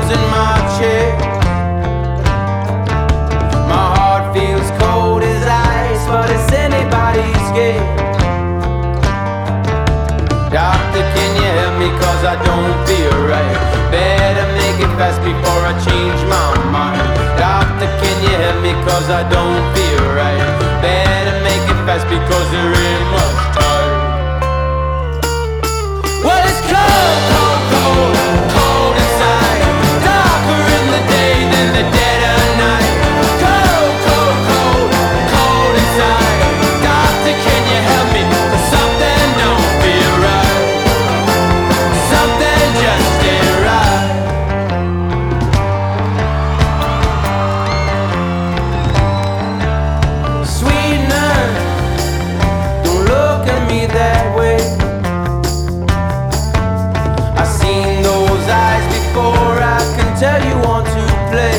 bones in my chest. My heart feels cold as ice, but it's anybody's guess. Doctor, can you help me, cause I don't feel right. Better make it fast before I change my mind. Doctor, can you help me, cause I don't feel right. Better make it fast because there ain't much time. Well, it's cold, cold, cold, cold inside. Darker in the day than the dead of night. Cold, cold, cold, cold inside. Doctor, can you help me, cause something don't feel right. Something just ain't right. Sweet nurse, don't look at me that way. I've seen those eyes before, I can tell you want to play.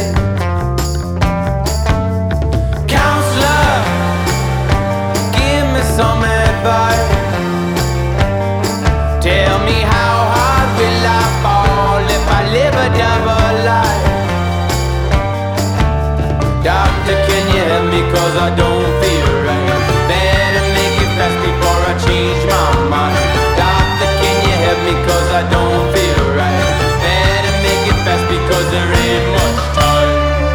Counselor, give me some advice. Tell me how hard will I fall if I live a double life. Doctor, can you help me, cause I don't feel right. Better make it fast before I change my mind. Doctor, can you help me, cause I don't feel right. Better make it fast because there ain't much time.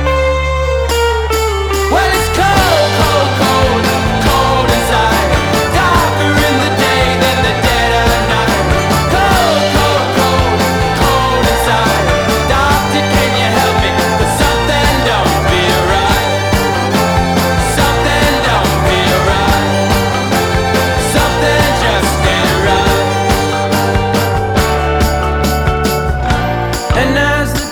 Well, it's cold, cold, cold, cold inside. Darker in the day than the dead of night. Cold, cold, cold, cold inside. Doctor, can you help me, cause something don't feel right. Something don't feel right. Something just ain't right. And as the